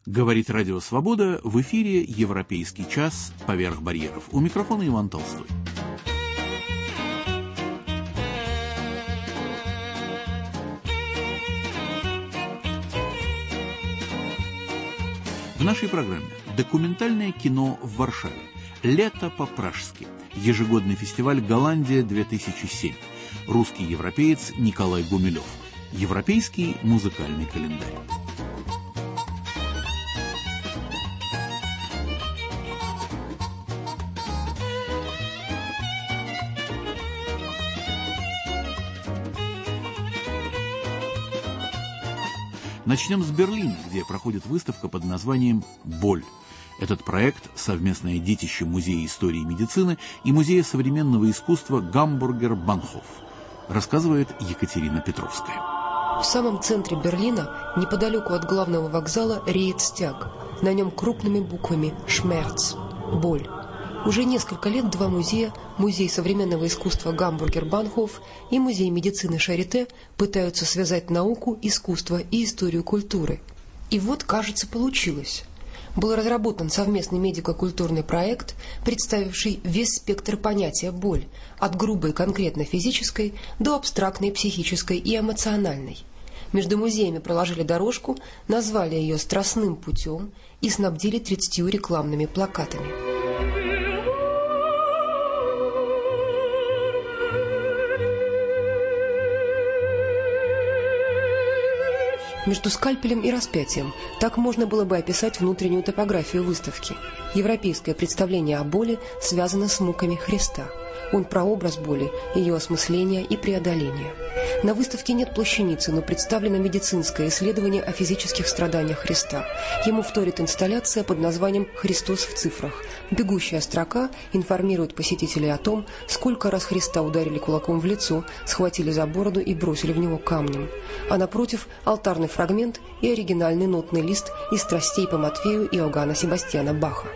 Говорит Радио Свобода, в эфире «Европейский час. Поверх барьеров». У микрофона Иван Толстой. В нашей программе документальное кино в Варшаве. Лето по-пражски. Ежегодный фестиваль «Голландия-2007». Русский европеец Николай Гумилев. Европейский музыкальный календарь. Начнем с Берлина, где проходит выставка под названием «Боль». Этот проект – совместное детище Музея истории и медицины и Музея современного искусства «Гамбургер Банхоф», рассказывает Екатерина Петровская. В самом центре Берлина, неподалеку от главного вокзала, реет стяг. На нем крупными буквами «Шмерц» – «Боль». Уже несколько лет два музея, Музей современного искусства Гамбургер Банхоф и Музей медицины Шарите, пытаются связать науку, искусство и историю культуры. И вот, кажется, получилось. Был разработан совместный медико-культурный проект, представивший весь спектр понятия «боль», от грубой конкретно физической до абстрактной психической и эмоциональной. Между музеями проложили дорожку, назвали ее «Страстным путем» и снабдили 30 рекламными плакатами. Между скальпелем и распятием – так можно было бы описать внутреннюю топографию выставки. Европейское представление о боли связано с муками Христа. Он прообраз боли, ее осмысления и преодоления. На выставке нет плащаницы, но представлено медицинское исследование о физических страданиях Христа. Ему вторит инсталляция под названием «Христос в цифрах». Бегущая строка информирует посетителей о том, сколько раз Христа ударили кулаком в лицо, схватили за бороду и бросили в него камнем. А напротив – алтарный фрагмент и оригинальный нотный лист из «Страстей по Матфею» Иоганна Себастьяна Баха.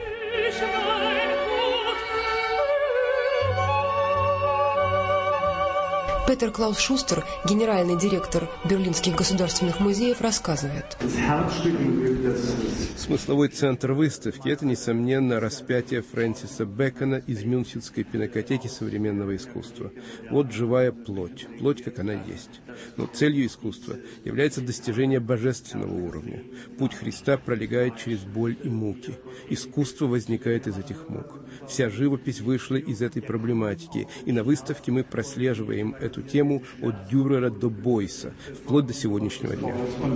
Петер Клаус Шустер, генеральный директор Берлинских государственных музеев, рассказывает. Смысловой центр выставки – это, несомненно, распятие Фрэнсиса Бэкона из Мюнхенской пинакотеки современного искусства. Вот живая плоть, плоть, как она есть. Но целью искусства является достижение божественного уровня. Путь Христа пролегает через боль и муки. Искусство возникает из этих мук. Вся живопись вышла из этой проблематики, и на выставке мы прослеживаем эту тему от Дюрера до Бойса, вплоть до сегодняшнего дня.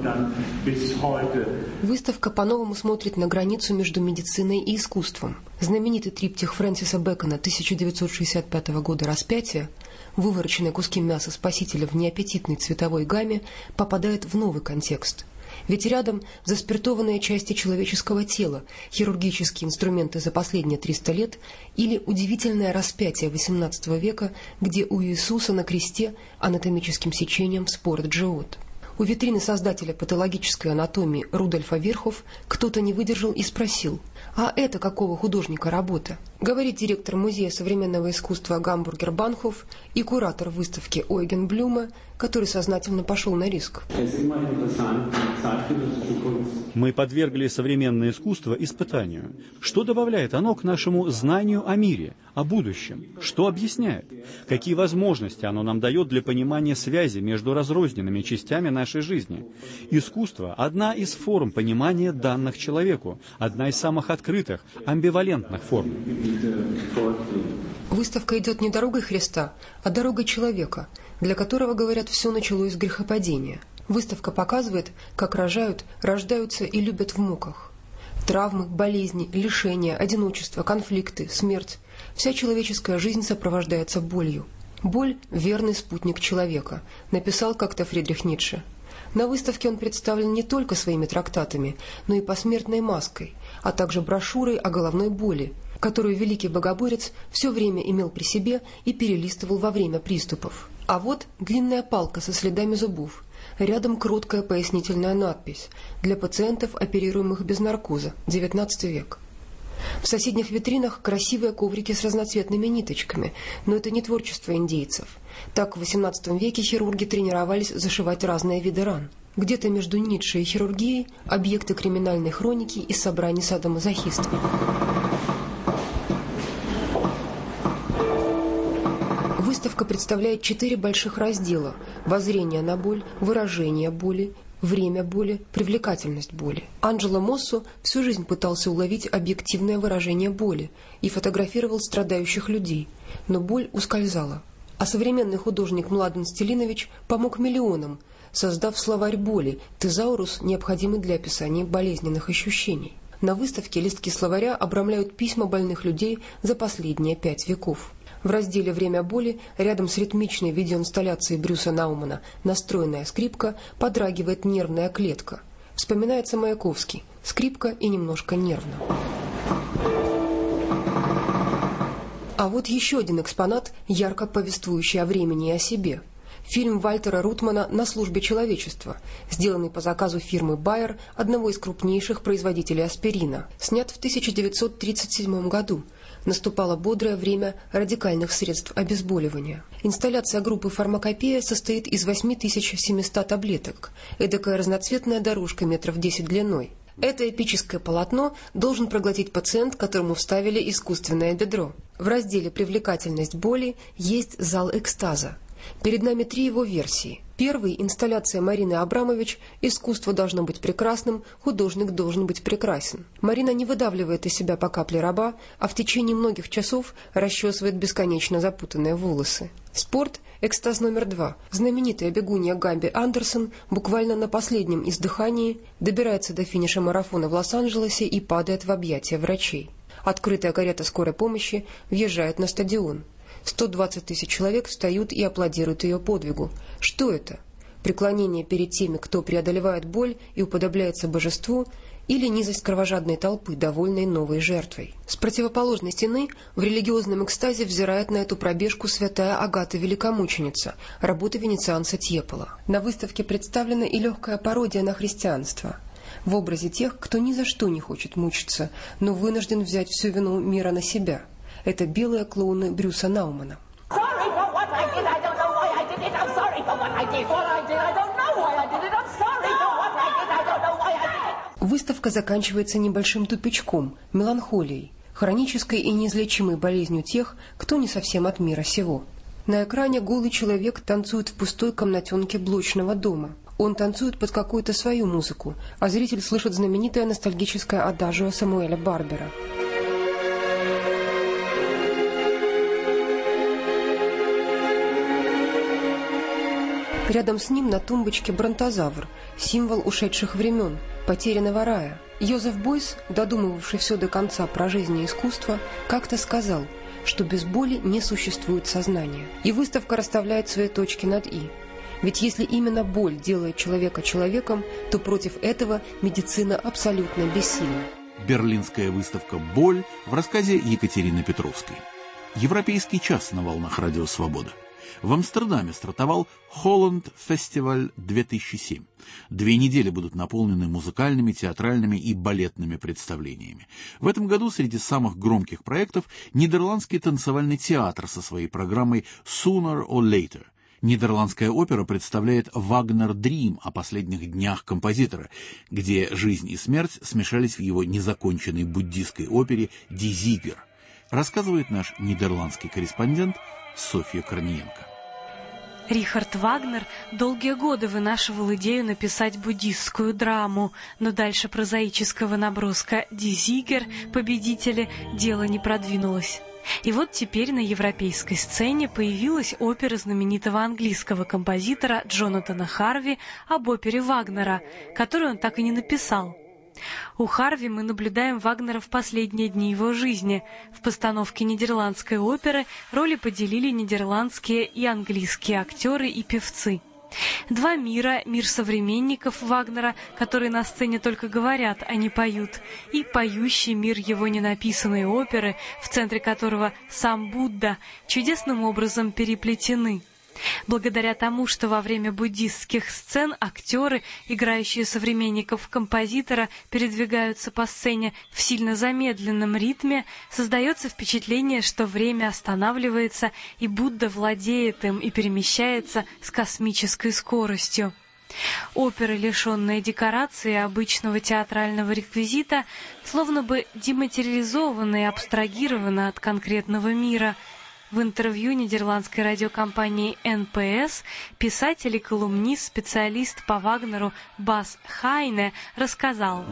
Выставка по-новому смотрит на границу между медициной и искусством. Знаменитый триптих Фрэнсиса Бэкона 1965 года «Распятие», вывороченные куски мяса Спасителя в неаппетитной цветовой гамме, попадает в новый контекст. Ведь рядом заспиртованные части человеческого тела, хирургические инструменты за последние 300 лет или удивительное распятие XVIII века, где у Иисуса на кресте анатомическим сечением вспорот живот. У витрины создателя патологической анатомии Рудольфа Вирхоф кто-то не выдержал и спросил: «А это какого художника работа?» Говорит директор Музея современного искусства Гамбургер Банхоф и куратор выставки Ойген Блюме, который сознательно пошел на риск. Мы подвергли современное искусство испытанию. Что добавляет оно к нашему знанию о мире, о будущем? Что объясняет? Какие возможности оно нам дает для понимания связи между разрозненными частями нашей жизни? Искусство – одна из форм понимания данных человеку, одна из самых открытых, амбивалентных форм. Выставка идет не дорогой Христа, а дорогой человека, для которого, говорят, все началось с грехопадения. Выставка показывает, как рождаются и любят в муках. Травмы, болезни, лишения, одиночество, конфликты, смерть. Вся человеческая жизнь сопровождается болью. «Боль – верный спутник человека», написал как-то Фридрих Ницше. На выставке он представлен не только своими трактатами, но и посмертной маской, а также брошюрой о головной боли, которую великий богоборец все время имел при себе и перелистывал во время приступов. А вот длинная палка со следами зубов. Рядом кроткая пояснительная надпись «Для пациентов, оперируемых без наркоза, XIX век». В соседних витринах красивые коврики с разноцветными ниточками, но это не творчество индейцев. Так в XVIII веке хирурги тренировались зашивать разные виды ран. Где-то между Ницше и хирургией объекты криминальной хроники и собраний садомазохистов. Выставка представляет 4 больших раздела: воззрение на боль, выражение боли, время боли, привлекательность боли. Анджело Моссо всю жизнь пытался уловить объективное выражение боли и фотографировал страдающих людей, но боль ускользала. А современный художник Младен Стилинович помог миллионам, создав словарь боли, тезаурус, необходимый для описания болезненных ощущений. На выставке листки словаря обрамляют письма больных людей за последние 5 веков. В разделе «Время боли» рядом с ритмичной видеоинсталляцией Брюса Наумана «Настроенная скрипка» подрагивает нервная клетка. Вспоминается Маяковский: скрипка и немножко нервно. А вот еще один экспонат, ярко повествующий о времени и о себе. Фильм Вальтера Рутмана «На службе человечества», сделанный по заказу фирмы Байер, одного из крупнейших производителей аспирина, снят в 1937 году. Наступало бодрое время радикальных средств обезболивания. Инсталляция группы «Фармакопея» состоит из 8700 таблеток, эдакая разноцветная дорожка метров 10 длиной. Это эпическое полотно должен проглотить пациент, которому вставили искусственное бедро. В разделе «Привлекательность боли» есть зал экстаза. Перед нами 3 его версии. Первый – инсталляция Марины Абрамович «Искусство должно быть прекрасным, художник должен быть прекрасен». Марина не выдавливает из себя по капле раба, а в течение многих часов расчесывает бесконечно запутанные волосы. Спорт – экстаз номер 2. Знаменитая бегунья Габи Андерсон буквально на последнем издыхании добирается до финиша марафона в Лос-Анджелесе и падает в объятия врачей. Открытая карета скорой помощи въезжает на стадион. 120 тысяч человек встают и аплодируют ее подвигу. Что это? Преклонение перед теми, кто преодолевает боль и уподобляется божеству, или низость кровожадной толпы, довольной новой жертвой? С противоположной стены в религиозном экстазе взирает на эту пробежку святая Агата Великомученица, работа венецианца Тьепола. На выставке представлена и легкая пародия на христианство, в образе тех, кто ни за что не хочет мучиться, но вынужден взять всю вину мира на себя. Это белые клоуны Брюса Наумана. Выставка заканчивается небольшим тупичком, меланхолией, хронической и неизлечимой болезнью тех, кто не совсем от мира сего. На экране голый человек танцует в пустой комнатенке блочного дома. Он танцует под какую-то свою музыку, а зритель слышит знаменитое ностальгическое адажио Самуэля Барбера. Рядом с ним на тумбочке бронтозавр, символ ушедших времен, потерянного рая. Йозеф Бойс, додумывавший все до конца про жизнь и искусство, как-то сказал, что без боли не существует сознания. И выставка расставляет свои точки над «и». Ведь если именно боль делает человека человеком, то против этого медицина абсолютно бессильна. Берлинская выставка «Боль» в рассказе Екатерины Петровской. Европейский час на волнах Радио Свобода. В Амстердаме стартовал Холланд Фестиваль 2007. 2 недели будут наполнены музыкальными, театральными и балетными представлениями. В этом году среди самых громких проектов нидерландский танцевальный театр со своей программой «Sooner or Later». Нидерландская опера представляет «Вагнер Дрим» о последних днях композитора, где жизнь и смерть смешались в его незаконченной буддийской опере «Ди Зигер». Рассказывает наш нидерландский корреспондент Софья Корниенко. Рихард Вагнер долгие годы вынашивал идею написать буддистскую драму, но дальше прозаического наброска «Ди Зигер» победители дело не продвинулось. И вот теперь на европейской сцене появилась опера знаменитого английского композитора Джонатана Харви об опере Вагнера, которую он так и не написал. У Харви мы наблюдаем Вагнера в последние дни его жизни. В постановке нидерландской оперы роли поделили нидерландские и английские актеры и певцы. 2 мира: мир современников Вагнера, которые на сцене только говорят, а не поют, и поющий мир его ненаписанной оперы, в центре которого сам Будда, чудесным образом переплетены. Благодаря тому, что во время буддистских сцен актеры, играющие современников композитора, передвигаются по сцене в сильно замедленном ритме, создается впечатление, что время останавливается, и Будда владеет им и перемещается с космической скоростью. Опера, лишенная декорации и обычного театрального реквизита, словно бы дематериализована и абстрагирована от конкретного мира. В интервью нидерландской радиокомпании НПС писатель и колумнист, специалист по Вагнеру Бас Хайне рассказал: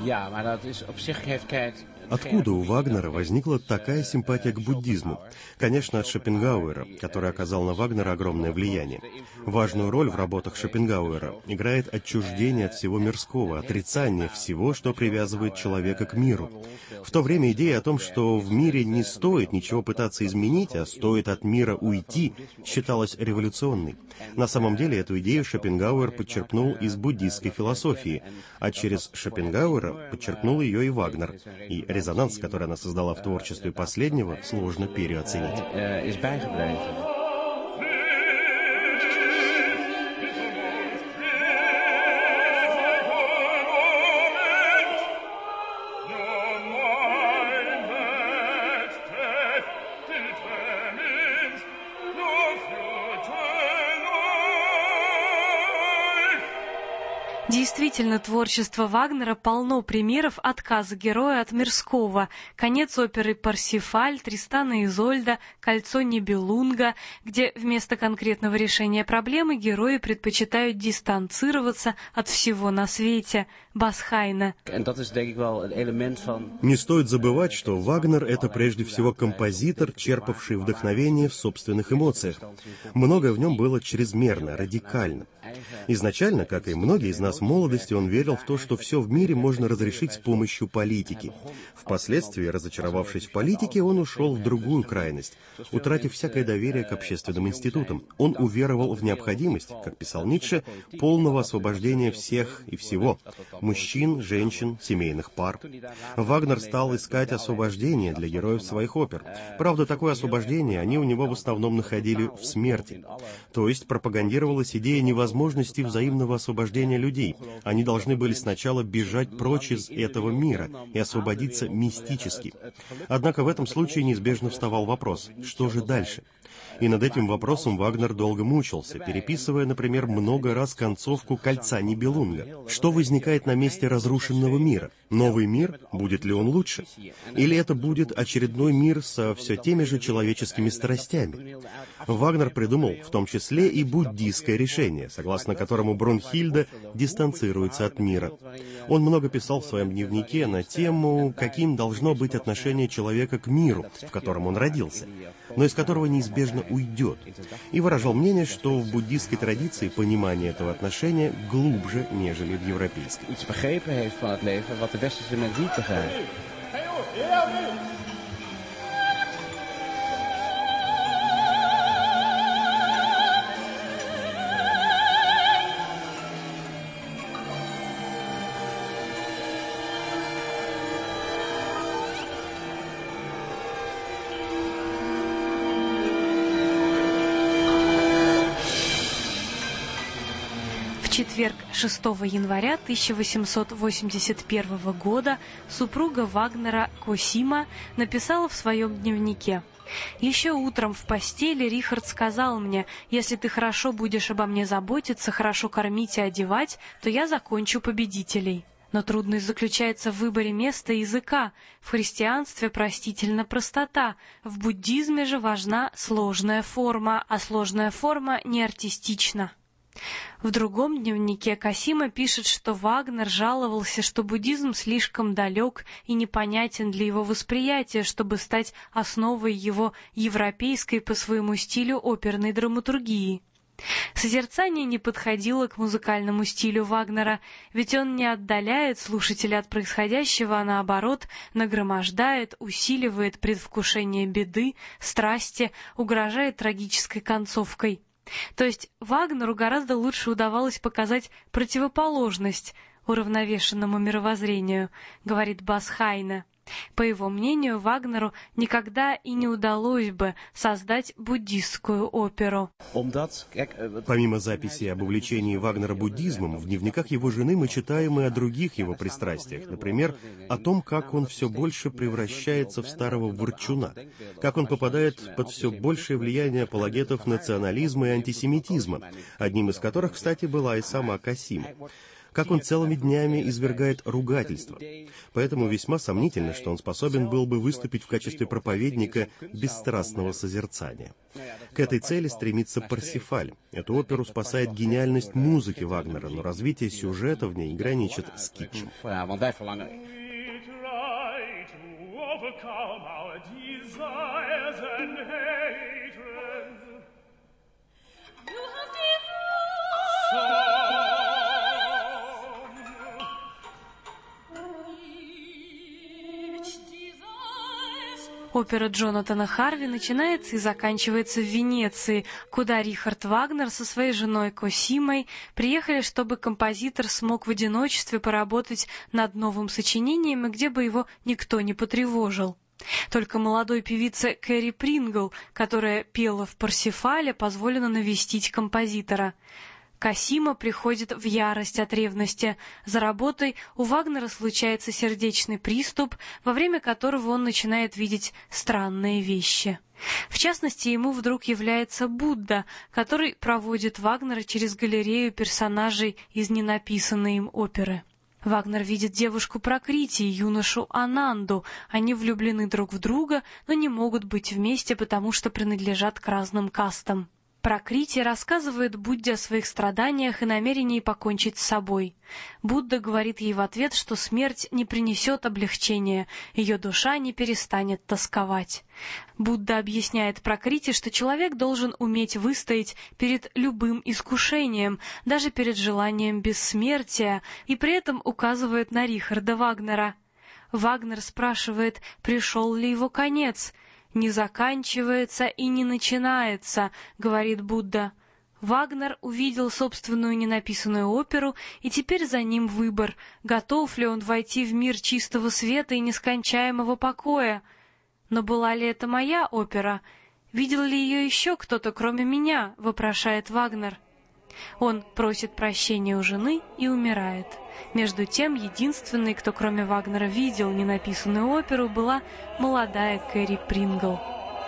Откуда у Вагнера возникла такая симпатия к буддизму? Конечно, от Шопенгауэра, который оказал на Вагнера огромное влияние. Важную роль в работах Шопенгауэра играет отчуждение от всего мирского, отрицание всего, что привязывает человека к миру. В то время идея о том, что в мире не стоит ничего пытаться изменить, а стоит от мира уйти, считалась революционной. На самом деле эту идею Шопенгауэр подчерпнул из буддистской философии, а через Шопенгауэра подчеркнул ее и Вагнер. И резонанс, который она создала в творчестве последнего, сложно переоценить. Действительно, творчество Вагнера полно примеров отказа героя от мирского. Конец оперы «Парсифаль», «Тристан и Изольда», «Кольцо Нибелунга», где вместо конкретного решения проблемы герои предпочитают дистанцироваться от всего на свете. Бас Хайне. Не стоит забывать, что Вагнер — это прежде всего композитор, черпавший вдохновение в собственных эмоциях. Многое в нем было чрезмерно, радикально. Изначально, как и многие из нас в молодости, он верил в то, что все в мире можно разрешить с помощью политики. Впоследствии, разочаровавшись в политике, он ушел в другую крайность, утратив всякое доверие к общественным институтам. Он уверовал в необходимость, как писал Ницше, полного освобождения всех и всего – мужчин, женщин, семейных пар. Вагнер стал искать освобождение для героев своих опер. Правда, такое освобождение они у него в основном находили в смерти. То есть пропагандировалась идея невозможности взаимного освобождения людей. Они должны были сначала бежать прочь из этого мира и освободиться мистически. Однако в этом случае неизбежно вставал вопрос, что же дальше? И над этим вопросом Вагнер долго мучился, переписывая, например, много раз концовку «Кольца Нибелунга». Что возникает на месте разрушенного мира? Новый мир? Будет ли он лучше? Или это будет очередной мир со все теми же человеческими страстями? Вагнер придумал в том числе и буддийское решение, согласно которому Брунхильда дистанцируется от мира. Он много писал в своем дневнике на тему, каким должно быть отношение человека к миру, в котором он родился, но из которого неизбежно уйдет, и выражал мнение, что в буддийской традиции понимание этого отношения глубже, нежели в европейской. В четверг, 6 января 1881 года, супруга Вагнера Косима написала в своем дневнике: «Еще утром в постели Рихард сказал мне: если ты хорошо будешь обо мне заботиться, хорошо кормить и одевать, то я закончу победителей». Но трудность заключается в выборе места и языка. В христианстве простительна простота, в буддизме же важна сложная форма, а сложная форма не артистична. В другом дневнике Косима пишет, что Вагнер жаловался, что буддизм слишком далек и непонятен для его восприятия, чтобы стать основой его европейской по своему стилю оперной драматургии. Созерцание не подходило к музыкальному стилю Вагнера, ведь он не отдаляет слушателя от происходящего, а наоборот нагромождает, усиливает предвкушение беды, страсти, угрожает трагической концовкой. То есть Вагнеру гораздо лучше удавалось показать противоположность. уравновешенному мировоззрению, говорит Бас Хайне. По его мнению, Вагнеру никогда и не удалось бы создать буддистскую оперу. Помимо записи об увлечении Вагнера буддизмом, в дневниках его жены мы читаем и о других его пристрастиях. Например, о том, как он все больше превращается в старого ворчуна, как он попадает под все большее влияние апологетов национализма и антисемитизма, одним из которых, кстати, была и сама Косима. Как он целыми днями извергает ругательства. Поэтому весьма сомнительно, что он способен был бы выступить в качестве проповедника бесстрастного созерцания. К этой цели стремится Парсифаль. Эту оперу спасает гениальность музыки Вагнера, но развитие сюжета в ней граничит с китчем. Опера Джонатана Харви начинается и заканчивается в Венеции, куда Рихард Вагнер со своей женой Косимой приехали, чтобы композитор смог в одиночестве поработать над новым сочинением, и где бы его никто не потревожил. Только молодой певице Кэрри Прингл, которая пела в «Парсифале», позволено навестить композитора. Косима приходит в ярость от ревности. За работой у Вагнера случается сердечный приступ, во время которого он начинает видеть странные вещи. В частности, ему вдруг является Будда, который проводит Вагнера через галерею персонажей из ненаписанной им оперы. Вагнер видит девушку Пракрити и юношу Ананду. Они влюблены друг в друга, но не могут быть вместе, потому что принадлежат к разным кастам. Пракрити рассказывает Будде о своих страданиях и намерении покончить с собой. Будда говорит ей в ответ, что смерть не принесет облегчения, ее душа не перестанет тосковать. Будда объясняет Пракрити, что человек должен уметь выстоять перед любым искушением, даже перед желанием бессмертия, и при этом указывает на Рихарда Вагнера. Вагнер спрашивает, пришел ли его конец. «Не заканчивается и не начинается», — говорит Будда. Вагнер увидел собственную ненаписанную оперу, и теперь за ним выбор, готов ли он войти в мир чистого света и нескончаемого покоя. Но была ли это моя опера? Видел ли ее еще кто-то, кроме меня? — вопрошает Вагнер. Он просит прощения у жены и умирает. Между тем, единственной, кто кроме Вагнера видел ненаписанную оперу, была молодая Кэрри Прингл.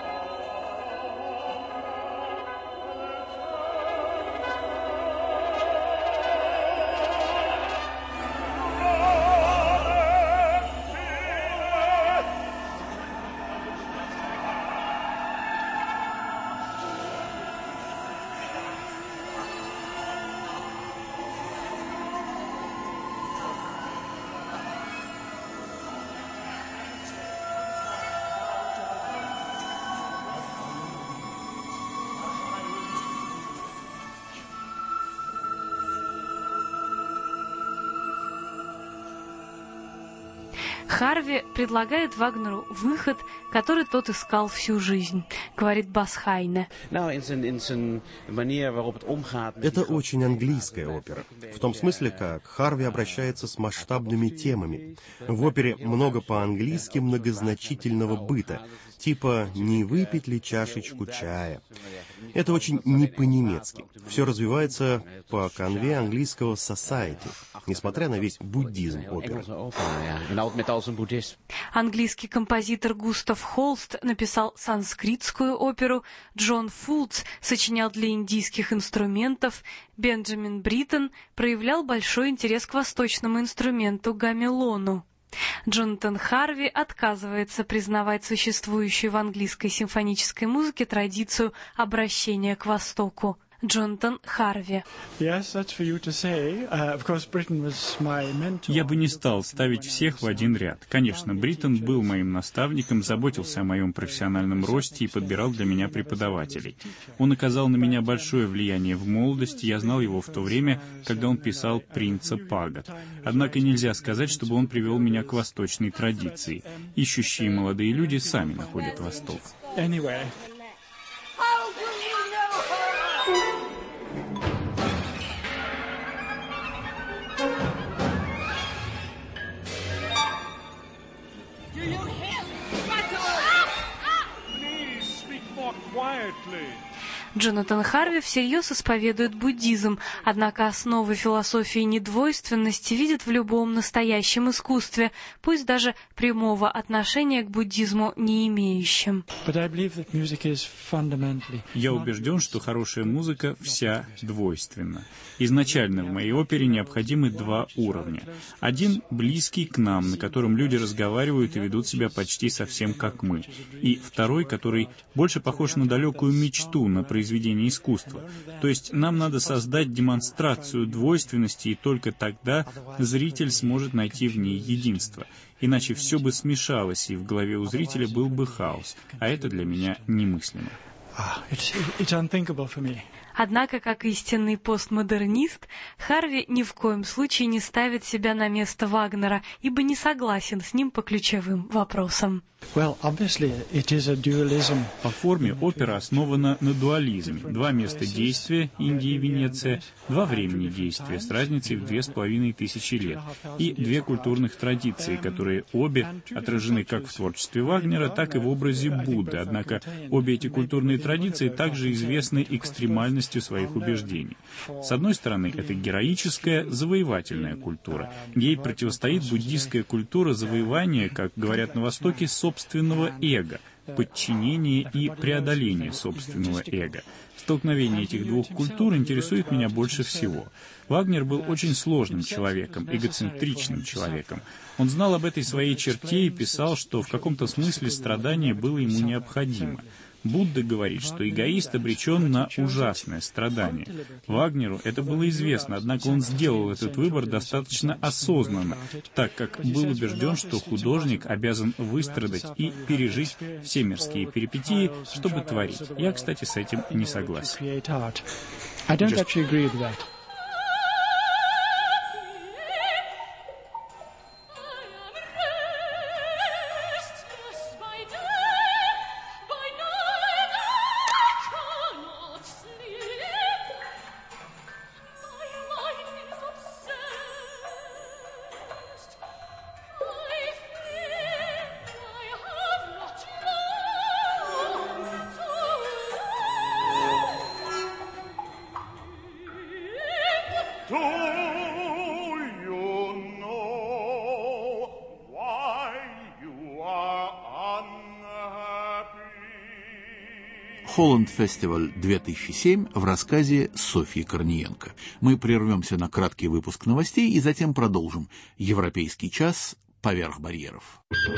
Харви предлагает Вагнеру выход, который тот искал всю жизнь, говорит Бас Хайне. Это очень английская опера, в том смысле, как Харви обращается с масштабными темами. В опере много по-английски многозначительного быта, типа «не выпить ли чашечку чая?». Это очень не по-немецки. Все развивается по канве английского «society», несмотря на весь буддизм оперы. Английский композитор Густав Холст написал санскритскую оперу, Джон Фултс сочинял для индийских инструментов, Бенджамин Бриттон проявлял большой интерес к восточному инструменту гамелону. Джонатан Харви отказывается признавать существующую в английской симфонической музыке традицию обращения к Востоку. Джонатан Харви. Я бы не стал ставить всех в один ряд. Конечно, Бриттон был моим наставником, заботился о моем профессиональном росте и подбирал для меня преподавателей. Он оказал на меня большое влияние в молодости, я знал его в то время, когда он писал «Принца Пага». Однако нельзя сказать, чтобы он привел меня к восточной традиции. Ищущие молодые люди сами находят Восток. Джонатан Харви всерьез исповедует буддизм, однако основы философии недвойственности видит в любом настоящем искусстве, пусть даже прямого отношения к буддизму не имеющем. Я убежден, что хорошая музыка вся двойственна. Изначально в моей опере необходимы два уровня. Один близкий к нам, на котором люди разговаривают и ведут себя почти совсем как мы. И второй, который больше похож на далекую мечту, на произведение искусства. То есть нам надо создать демонстрацию двойственности, и только тогда зритель сможет найти в ней единство. Иначе все бы смешалось, и в голове у зрителя был бы хаос. А это для меня немыслимо. Однако, как истинный постмодернист, Харви ни в коем случае не ставит себя на место Вагнера, ибо не согласен с ним по ключевым вопросам. По форме опера основана на дуализме. Два места действия, Индия и Венеция, два времени действия с разницей в 2500 лет, и две культурных традиции, которые обе отражены как в творчестве Вагнера, так и в образе Будды. Однако обе эти культурные традиции также известны экстремальностью своих убеждений. С одной стороны, это героическая, завоевательная культура. Ей противостоит буддийская культура завоевания, как говорят на Востоке, собственного эго, подчинение и преодоление собственного эго. Столкновение этих двух культур интересует меня больше всего. Вагнер был очень сложным человеком, эгоцентричным человеком. Он знал об этой своей черте и писал, что в каком-то смысле страдание было ему необходимо. Будда говорит, что эгоист обречен на ужасное страдание. Вагнеру это было известно, однако он сделал этот выбор достаточно осознанно, так как был убежден, что художник обязан выстрадать и пережить все мирские перипетии, чтобы творить. Я, кстати, с этим не согласен. Холланд Фестиваль 2007 в рассказе Софьи Корниенко. Мы прервемся на краткий выпуск новостей и затем продолжим. Европейский час поверх барьеров.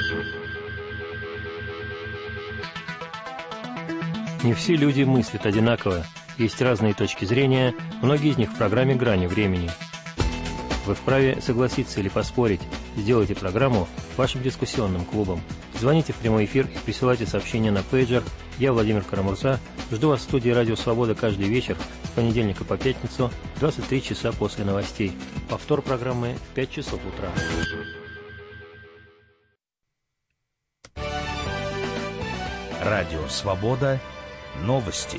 Не все люди мыслят одинаково. Есть разные точки зрения, многие из них в программе «Грани времени». Вы вправе согласиться или поспорить. Сделайте программу вашим дискуссионным клубом. Звоните в прямой эфир и присылайте сообщения на пейджер. Я, Владимир Карамурза, жду вас в студии «Радио Свобода» каждый вечер с понедельника по пятницу, 23 часа после новостей. Повтор программы в 5 часов утра. Радио Свобода. Новости.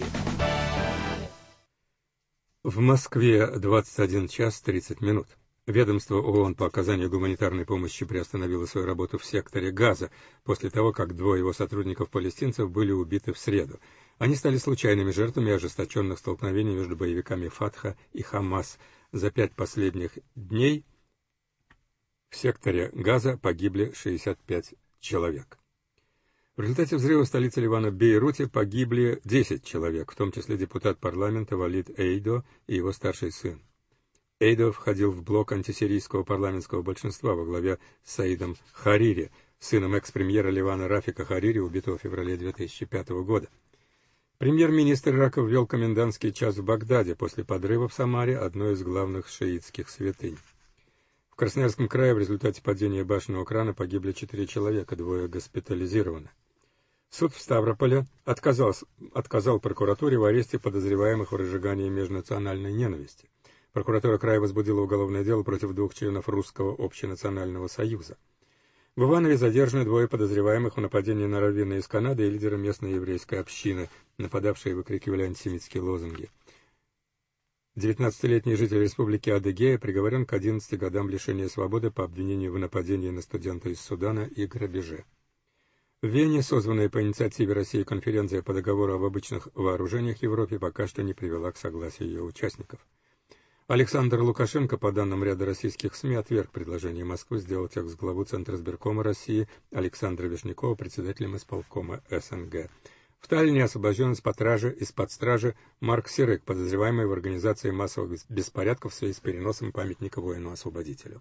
В Москве 21 час 30 минут. Ведомство ООН по оказанию гуманитарной помощи приостановило свою работу в секторе Газа после того, как двое его сотрудников-палестинцев были убиты в среду. Они стали случайными жертвами ожесточенных столкновений между боевиками Фатха и Хамас. За 5 последних дней в секторе Газа погибли 65 человек. В результате взрыва в столице Ливана Бейруте погибли 10 человек, в том числе депутат парламента Валид Эйдо и его старший сын. Эйдо входил в блок антисирийского парламентского большинства во главе с Саидом Харири, сыном экс-премьера Ливана Рафика Харири, убитого в феврале 2005 года. Премьер-министр Ирака ввел комендантский час в Багдаде после подрыва в Самаре, одной из главных шиитских святынь. В Красноярском крае в результате падения башенного крана погибли 4 человека, 2 госпитализированы. Суд в Ставрополе отказал прокуратуре в аресте подозреваемых в разжигании межнациональной ненависти. Прокуратура края возбудила уголовное дело против 2 членов Русского общенационального союза. В Иванове задержаны 2 подозреваемых в нападении на раввина из Канады и лидера местной еврейской общины, нападавшие выкрикивали антисемитские лозунги. 19-летний житель республики Адыгея приговорен к 11 годам лишения свободы по обвинению в нападении на студента из Судана и грабеже. В Вене, созванная по инициативе России конференция по договору об обычных вооружениях в Европе, пока что не привела к согласию ее участников. Александр Лукашенко, по данным ряда российских СМИ, отверг предложение Москвы сделать экс-главу Центризбиркома России Александра Вишнякова председателем исполкома СНГ. В Таллине освобожден из-под стражи Марк Сирык, подозреваемый в организации массовых беспорядков в связи с переносом памятника воину-освободителю.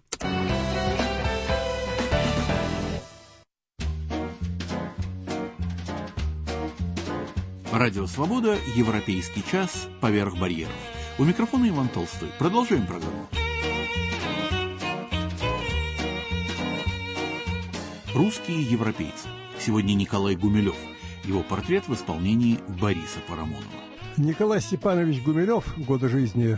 Радио «Свобода», Европейский час, поверх барьеров. У микрофона Иван Толстой. Продолжаем программу. Русские европейцы. Сегодня Николай Гумилев. Его портрет в исполнении Бориса Парамонова. Николай Степанович Гумилев, годы жизни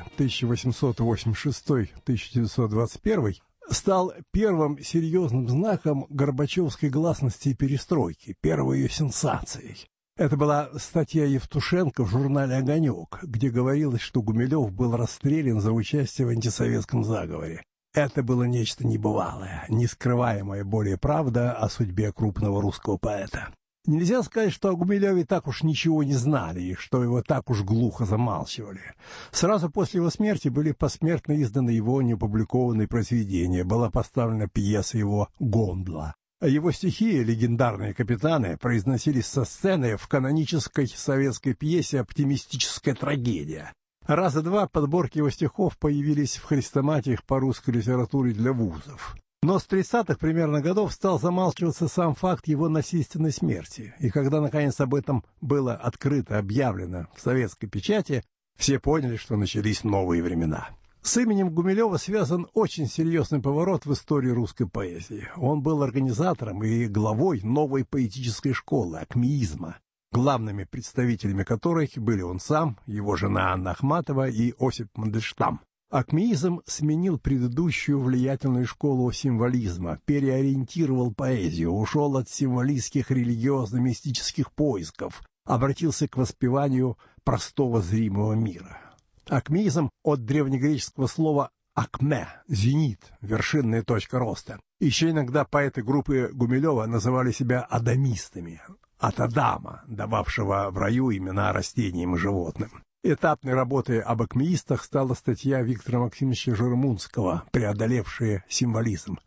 1886-1921, стал первым серьезным знаком горбачевской гласности и перестройки, первой ее сенсацией. Это была статья Евтушенко в журнале «Огонек», где говорилось, что Гумилев был расстрелян за участие в антисоветском заговоре. Это было нечто небывалое, нескрываемая более правда о судьбе крупного русского поэта. Нельзя сказать, что о Гумилеве так уж ничего не знали и что его так уж глухо замалчивали. Сразу после его смерти были посмертно изданы его неопубликованные произведения, была поставлена пьеса его «Гондла». Его стихи, легендарные капитаны, произносились со сцены в канонической советской пьесе «Оптимистическая трагедия». Раза два подборки его стихов появились в хрестоматиях по русской литературе для вузов. Но с 30-х примерно годов стал замалчиваться сам факт его насильственной смерти. И когда, наконец, об этом было открыто объявлено в советской печати, все поняли, что начались новые времена. С именем Гумилева связан очень серьезный поворот в истории русской поэзии. Он был организатором и главой новой поэтической школы, акмеизма, главными представителями которой были он сам, его жена Анна Ахматова и Осип Мандельштам. Акмеизм сменил предыдущую влиятельную школу символизма, переориентировал поэзию, ушел от символистских религиозно-мистических поисков, обратился к воспеванию простого зримого мира. Акмеизм от древнегреческого слова «акме» — «зенит», вершинная точка роста. Еще иногда поэты группы Гумилева называли себя адамистами, от Адама, дававшего в раю имена растениям и животным. Этапной работой об акмеистах стала статья Виктора Максимовича Жермунского «Преодолевшие символизм»,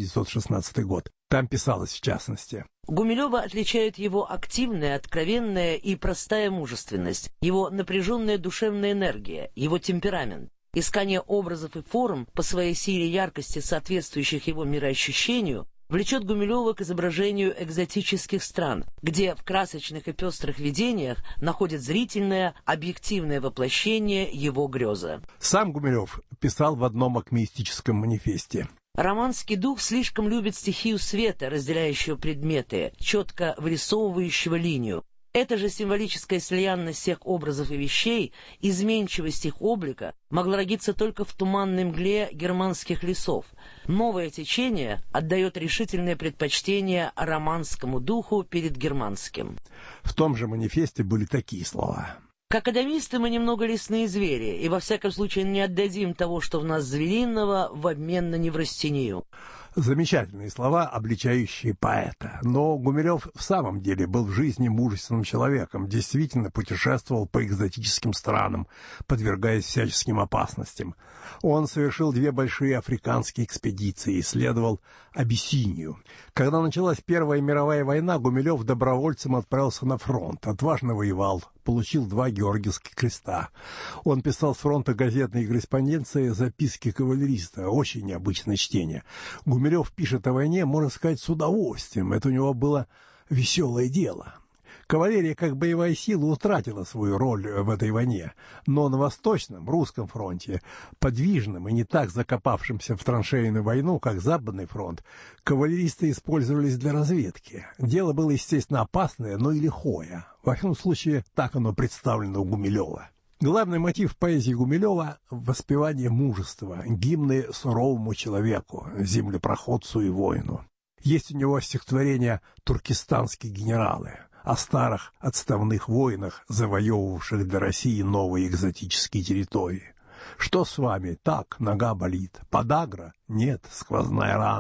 1916 год. Там писалось в частности: Гумилева отличает его активная, откровенная и простая мужественность, его напряженная душевная энергия, его темперамент. Искание образов и форм, по своей силе и яркости соответствующих его мироощущению, влечет Гумилева к изображению экзотических стран, где в красочных и пестрых видениях находит зрительное, объективное воплощение его грезы. Сам Гумилев писал в одном акмеистическом манифесте: «Романский дух слишком любит стихию света, разделяющего предметы, четко вырисовывающего линию. Эта же символическая слиянность всех образов и вещей, изменчивость их облика, могла родиться только в туманной мгле германских лесов. Новое течение отдает решительное предпочтение романскому духу перед германским». В том же манифесте были такие слова: «Как адамисты мы немного лесные звери, и во всяком случае не отдадим того, что в нас звериного, в обмен на неврастению». Замечательные слова, обличающие поэта. Но Гумилев в самом деле был в жизни мужественным человеком, действительно путешествовал по экзотическим странам, подвергаясь всяческим опасностям. Он совершил 2 большие африканские экспедиции, исследовал Абиссинию. Когда началась Первая мировая война, Гумилев добровольцем отправился на фронт, отважно воевал, получил 2 Георгиевских креста. Он писал с фронта газетные корреспонденции, записки кавалериста, очень необычное чтение. Гумилев пишет о войне, можно сказать, с удовольствием, это у него было веселое дело. Кавалерия как боевая сила утратила свою роль в этой войне, но на Восточном, русском фронте, подвижном и не так закопавшемся в траншейную войну, как Западный фронт, кавалеристы использовались для разведки. Дело было, естественно, опасное, но и лихое. Во всяком случае, так оно представлено у Гумилева. Главный мотив поэзии Гумилева — воспевание мужества, гимны суровому человеку, землепроходцу и воину. Есть у него стихотворение «Туркестанские генералы», о старых отставных воинах, завоевывавших для России новые экзотические территории. Что с вами? Так, нога болит. Подагра? Нет, сквозная рана.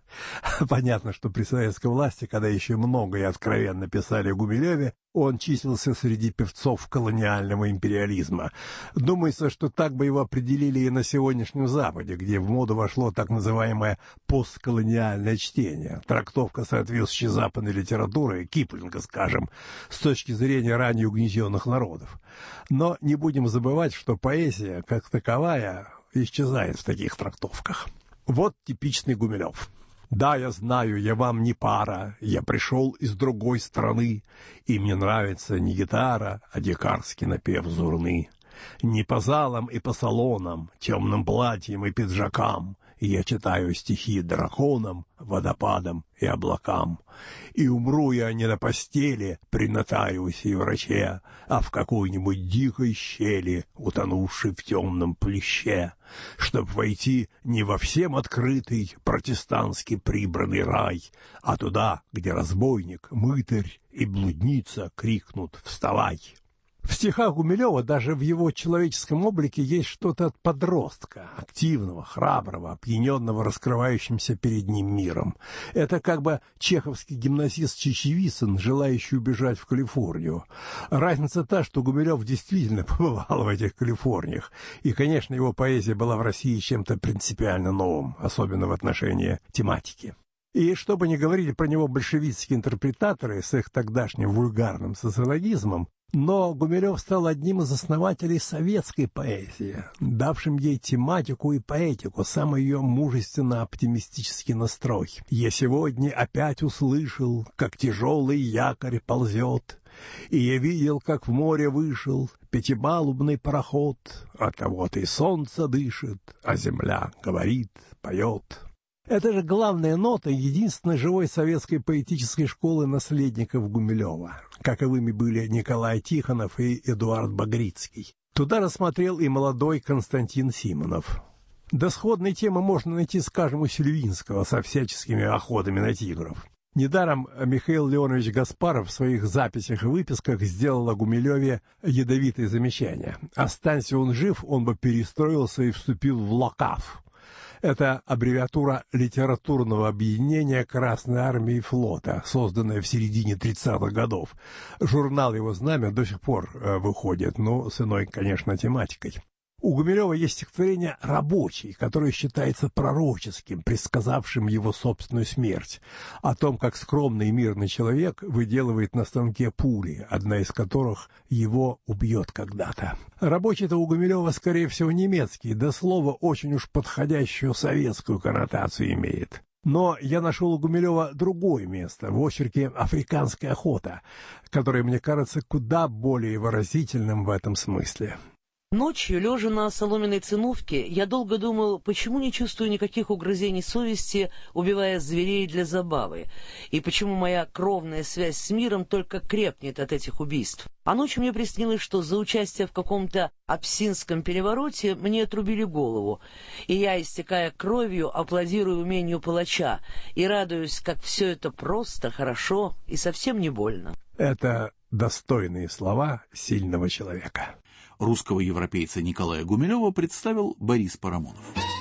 Понятно, что при советской власти, когда еще много и откровенно писали о Гумилеве, он числился среди певцов колониального империализма. Думается, что так бы его определили и на сегодняшнем Западе, где в моду вошло так называемое постколониальное чтение, трактовка соответствующей западной литературы, Киплинга, скажем, с точки зрения ранее угнетенных народов. Но не будем забывать, что поэзия, как таковая, исчезает в таких трактовках. Вот типичный Гумилев. «Да, я знаю, я вам не пара, я пришел из другой страны, и мне нравится не гитара, а дикарский напев зурны. Не по залам и по салонам, темным платьям и пиджакам, я читаю стихи драконам, водопадам и облакам. И умру я не на постели при нотариусе и враче, а в какой-нибудь дикой щели, утонувшей в темном плеще, чтоб войти не во всем открытый протестантский прибранный рай, а туда, где разбойник, мытарь и блудница крикнут «Вставай!». В стихах Гумилева даже в его человеческом облике есть что-то от подростка, активного, храброго, опьяненного раскрывающимся перед ним миром. Это как бы чеховский гимназист Чечевицын, желающий убежать в Калифорнию. Разница та, что Гумилев действительно побывал в этих Калифорниях, и, конечно, его поэзия была в России чем-то принципиально новым, особенно в отношении тематики. И что бы ни говорили про него большевистские интерпретаторы с их тогдашним вульгарным социологизмом, но Гумилев стал одним из основателей советской поэзии, давшим ей тематику и поэтику, самый ее мужественно-оптимистический настрой. «Я сегодня опять услышал, как тяжелый якорь ползет, и я видел, как в море вышел пятипалубный пароход, а того-то и солнце дышит, а земля говорит, поет». Это же главная нота единственной живой советской поэтической школы наследников Гумилева, каковыми были Николай Тихонов и Эдуард Багрицкий. Туда рассмотрел и молодой Константин Симонов. До сходной темы можно найти, скажем, у Сильвинского со всяческими охотами на тигров. Недаром Михаил Леонович Гаспаров в своих записях и выписках сделал о Гумилеве ядовитые замечания. Останься он жив, он бы перестроился и вступил в ЛОКАФ. Это аббревиатура литературного объединения Красной армии и флота, созданная в середине 30-х годов. Журнал его «Знамя» до сих пор выходит, но с иной, конечно, тематикой. У Гумилева есть стихотворение «Рабочий», которое считается пророческим, предсказавшим его собственную смерть, о том, как скромный и мирный человек выделывает на станке пули, одна из которых его убьет когда-то. Рабочий-то у Гумилева, скорее всего, немецкий, да слово очень уж подходящую советскую коннотацию имеет. Но я нашел у Гумилева другое место, в очерке «Африканская охота», которое, мне кажется, куда более выразительным в этом смысле. Ночью, лежа на соломенной циновке, я долго думал, почему не чувствую никаких угрызений совести, убивая зверей для забавы, и почему моя кровная связь с миром только крепнет от этих убийств. А ночью мне приснилось, что за участие в каком-то Апсинском перевороте мне отрубили голову, и я, истекая кровью, аплодирую умению палача и радуюсь, как все это просто, хорошо и совсем не больно. Это достойные слова сильного человека. Русского европейца Николая Гумилева представил Борис Парамонов.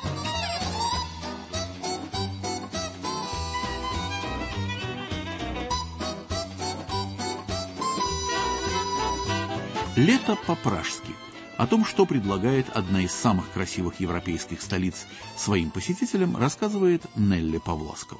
Лето по-пражски. О том, что предлагает одна из самых красивых европейских столиц своим посетителям, рассказывает Нелли Павласкова.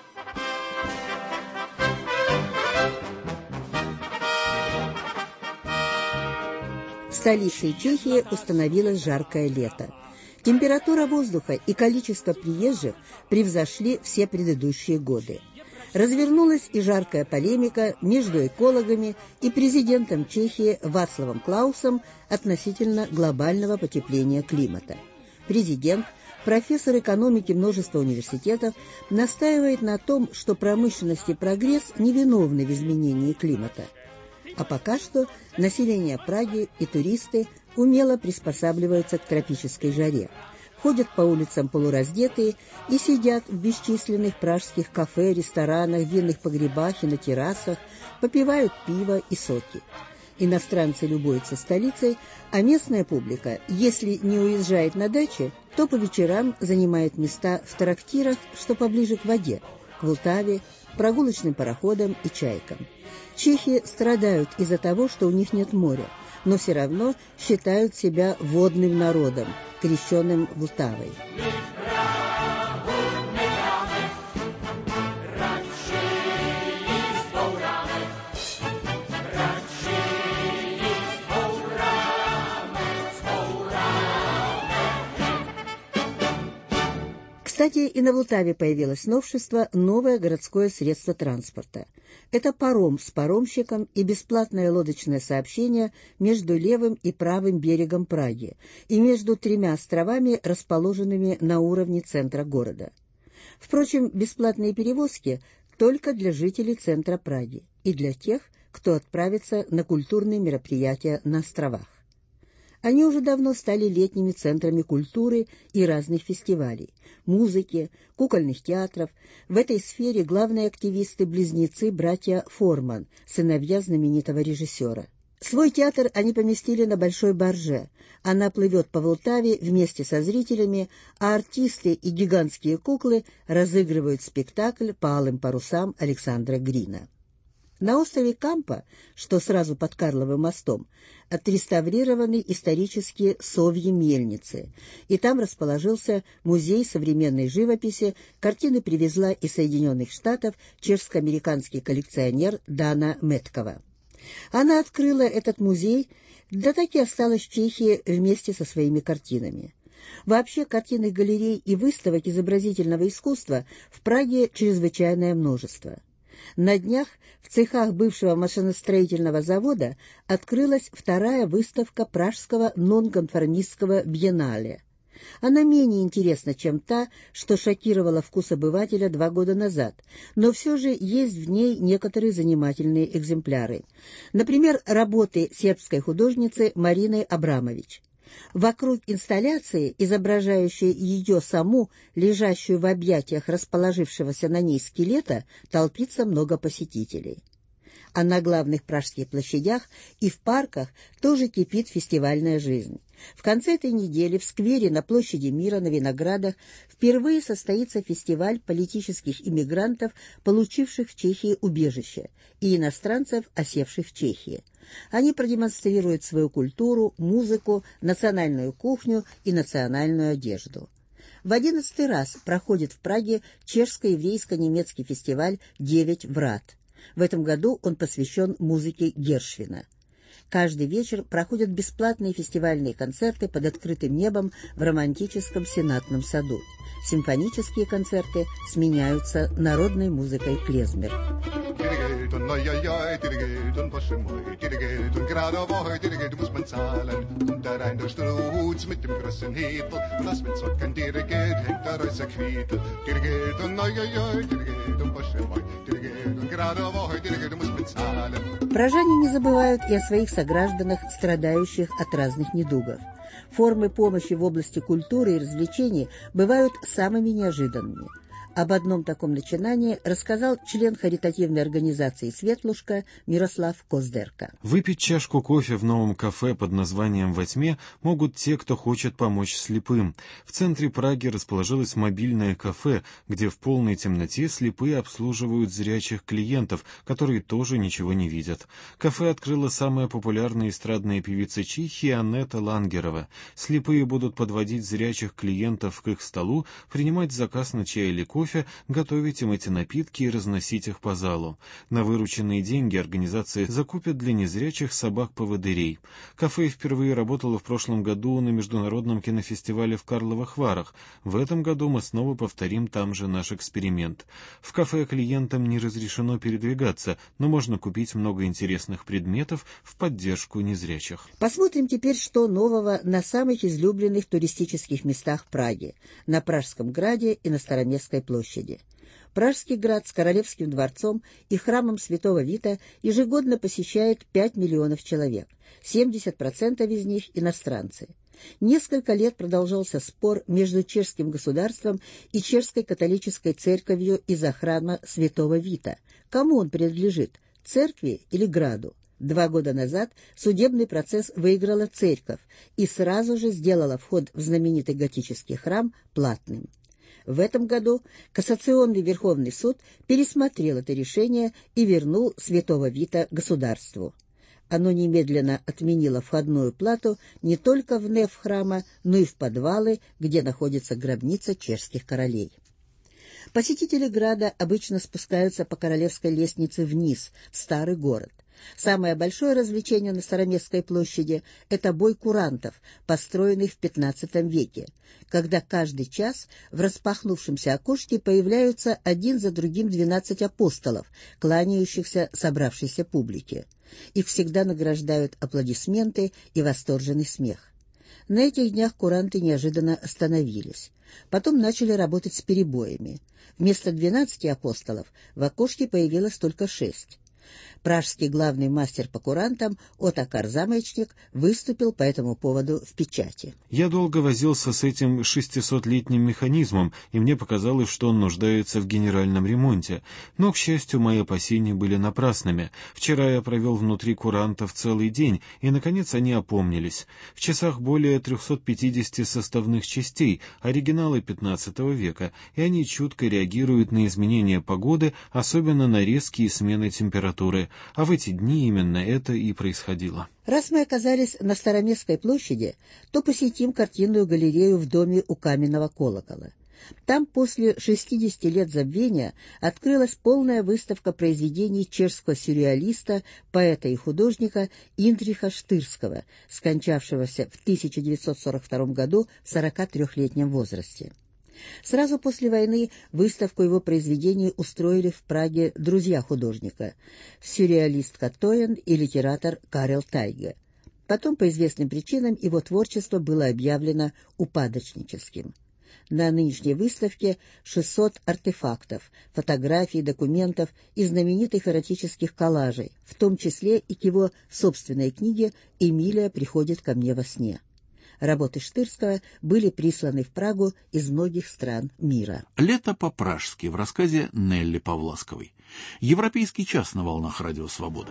Столицей Чехии установилось жаркое лето. Температура воздуха и количество приезжих превзошли все предыдущие годы. Развернулась и жаркая полемика между экологами и президентом Чехии Вацлавом Клаусом относительно глобального потепления климата. Президент, профессор экономики множества университетов, настаивает на том, что промышленность и прогресс не виновны в изменении климата. А пока что население Праги и туристы умело приспосабливаются к тропической жаре, ходят по улицам полураздетые и сидят в бесчисленных пражских кафе, ресторанах, винных погребах и на террасах, попивают пиво и соки. Иностранцы любуются столицей, а местная публика, если не уезжает на дачи, то по вечерам занимает места в трактирах, что поближе к воде, к Влтаве, прогулочным пароходам и чайкам. Чехи страдают из-за того, что у них нет моря, но все равно считают себя водным народом, крещенным Влтавой. Кстати, и на Влтаве появилось новшество – новое городское средство транспорта. Это паром с паромщиком и бесплатное лодочное сообщение между левым и правым берегом Праги и между 3 островами, расположенными на уровне центра города. Впрочем, бесплатные перевозки только для жителей центра Праги и для тех, кто отправится на культурные мероприятия на островах. Они уже давно стали летними центрами культуры и разных фестивалей, музыки, кукольных театров. В этой сфере главные активисты-близнецы братья Форман, сыновья знаменитого режиссера. Свой театр они поместили на Большой барже. Она плывет по Влтаве вместе со зрителями, а артисты и гигантские куклы разыгрывают спектакль по алым парусам Александра Грина. На острове Кампа, что сразу под Карловым мостом, отреставрированы исторические совьи мельницы, и там расположился музей современной живописи. Картины привезла из Соединенных Штатов чешско-американский коллекционер Дана Меткова. Она открыла этот музей, да так и осталась в Чехии вместе со своими картинами. Вообще, картинных галерей и выставок изобразительного искусства в Праге чрезвычайное множество. На днях в цехах бывшего машиностроительного завода открылась 2-я выставка пражского нонконформистского биеннале. Она менее интересна, чем та, что шокировала вкус обывателя 2 года назад, но все же есть в ней некоторые занимательные экземпляры. Например, работы сербской художницы Марины Абрамович. Вокруг инсталляции, изображающей ее саму, лежащую в объятиях расположившегося на ней скелета, толпится много посетителей. А на главных пражских площадях и в парках тоже кипит фестивальная жизнь. В конце этой недели в сквере на площади Мира на Виноградах впервые состоится фестиваль политических иммигрантов, получивших в Чехии убежище, и иностранцев, осевших в Чехии. Они продемонстрируют свою культуру, музыку, национальную кухню и национальную одежду. В 11-й раз проходит в Праге чешско-еврейско-немецкий фестиваль «9 врат». В этом году он посвящен музыке Гершвина. Каждый вечер проходят бесплатные фестивальные концерты под открытым небом в романтическом Сенатном саду. Симфонические концерты сменяются народной музыкой клезмер. Пражане не забывают и о своих согражданах, страдающих от разных недугов. Формы помощи в области культуры и развлечений бывают самыми неожиданными. Об одном таком начинании рассказал член харитативной организации «Светлушка» Мирослав Коздерка. Выпить чашку кофе в новом кафе под названием «Во тьме» могут те, кто хочет помочь слепым. В центре Праги расположилось мобильное кафе, где в полной темноте слепые обслуживают зрячих клиентов, которые тоже ничего не видят. Кафе открыла самая популярная эстрадная певица Чехии Анетта Лангерова. Слепые будут подводить зрячих клиентов к их столу, принимать заказ на чай или кофе, готовить им эти напитки и разносить их по залу. На вырученные деньги организация закупит для незрячих собак-поводырей. Кафе впервые работало в прошлом году на международном кинофестивале в Карловых Варах. В этом году мы снова повторим там же наш эксперимент. В кафе клиентам не разрешено передвигаться, но можно купить много интересных предметов в поддержку незрячих. Посмотрим теперь, что нового на самых излюбленных туристических местах Праги, на Пражском граде и на Староместской площади. Пражский град с Королевским дворцом и храмом Святого Вита ежегодно посещает 5 миллионов человек, 70% из них иностранцы. Несколько лет продолжался спор между чешским государством и чешской католической церковью из-за храма Святого Вита. Кому он принадлежит, церкви или граду? 2 года назад судебный процесс выиграла церковь и сразу же сделала вход в знаменитый готический храм платным. В этом году Кассационный Верховный суд пересмотрел это решение и вернул святого Вита государству. Оно немедленно отменило входную плату не только в неф храма, но и в подвалы, где находится гробница чешских королей. Посетители Града обычно спускаются по королевской лестнице вниз, в старый город. Самое большое развлечение на Староместской площади – это бой курантов, построенный в XV веке, когда каждый час в распахнувшемся окошке появляются один за другим 12 апостолов, кланяющихся собравшейся публике. Их всегда награждают аплодисменты и восторженный смех. На этих днях куранты неожиданно остановились. Потом начали работать с перебоями. Вместо 12 апостолов в окошке появилось только 6. Пражский главный мастер по курантам Отакар Замечник выступил по этому поводу в печати. «Я долго возился с этим 600-летним механизмом, и мне показалось, что он нуждается в генеральном ремонте. Но, к счастью, мои опасения были напрасными. Вчера я провел внутри курантов целый день, и, наконец, они опомнились. В часах более 350 составных частей, оригиналы XV века, и они чутко реагируют на изменения погоды, особенно на резкие смены температуры. А в эти дни именно это и происходило». Раз мы оказались на Староместской площади, то посетим картинную галерею в доме у каменного колокола. Там после 60 лет забвения открылась полная выставка произведений чешского сюрреалиста, поэта и художника Индриха Штырского, скончавшегося в 1942 году в 43-летнем возрасте. Сразу после войны выставку его произведений устроили в Праге друзья художника – сюрреалист Катоен и литератор Карел Тайге. Потом, по известным причинам, его творчество было объявлено упадочническим. На нынешней выставке 600 артефактов, фотографий, документов и знаменитых эротических коллажей, в том числе и к его собственной книге «Эмилия приходит ко мне во сне». Работы Штырского были присланы в Прагу из многих стран мира. «Лето по-пражски» в рассказе Нелли Павласковой. Европейский час на волнах Радио Свобода.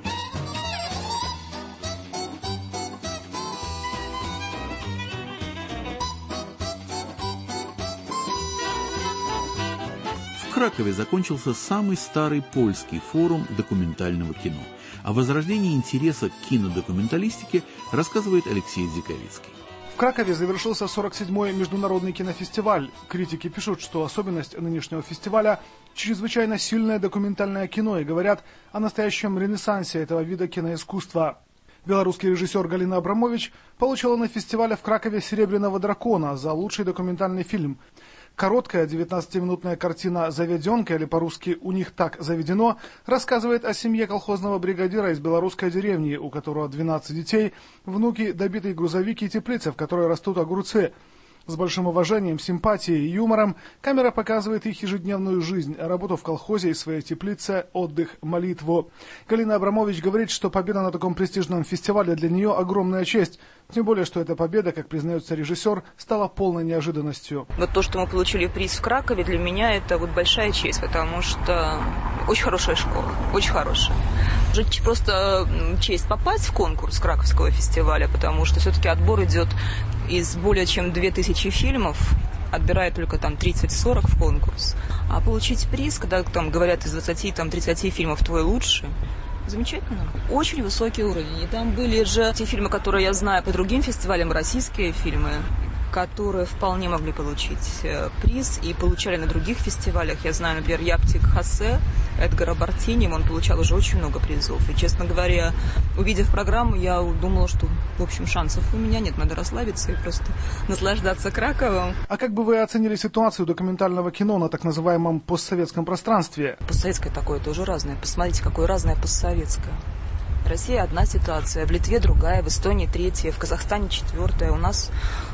В Кракове закончился самый старый польский форум документального кино. О возрождении интереса к кинодокументалистике рассказывает Алексей Дзиковицкий. В Кракове завершился 47-й международный кинофестиваль. Критики пишут, что особенность нынешнего фестиваля – чрезвычайно сильное документальное кино и говорят о настоящем ренессансе этого вида киноискусства. Белорусский режиссер Галина Абрамович получила на фестивале в Кракове «Серебряного дракона» за лучший документальный фильм. Короткая 19-минутная картина «Заведенка», или по-русски «У них так заведено», рассказывает о семье колхозного бригадира из белорусской деревни, у которого 12 детей, внуки, добитый грузовик и теплица, в которой растут огурцы. С большим уважением, симпатией и юмором камера показывает их ежедневную жизнь, работу в колхозе и своей теплице, отдых, молитву. Галина Абрамович говорит, что победа на таком престижном фестивале для нее огромная честь. Тем более, что эта победа, как признается режиссер, стала полной неожиданностью. Вот то, что мы получили приз в Кракове, для меня это вот большая честь, потому что очень хорошая школа, очень хорошая. Уже просто честь попасть в конкурс Краковского фестиваля, потому что все-таки отбор идет из более чем 2000 фильмов, отбирает только там 30-40 в конкурс. А получить приз, когда там говорят из 20-30 фильмов твой лучший, замечательно. Очень высокий уровень. И там были же те фильмы, которые я знаю по другим фестивалям, российские фильмы, которые вполне могли получить приз и получали на других фестивалях. Я знаю, например, «Яптик Хосе» Эдгара Бартини, он получал уже очень много призов. И, честно говоря, увидев программу, я думала, что, в общем, шансов у меня нет, надо расслабиться и просто наслаждаться Краковом. А как бы вы оценили ситуацию документального кино на так называемом постсоветском пространстве? Постсоветское такое тоже разное. Посмотрите, какое разное постсоветское. В России одна ситуация, в Литве другая, в Эстонии третья, в Казахстане четвертая, у нас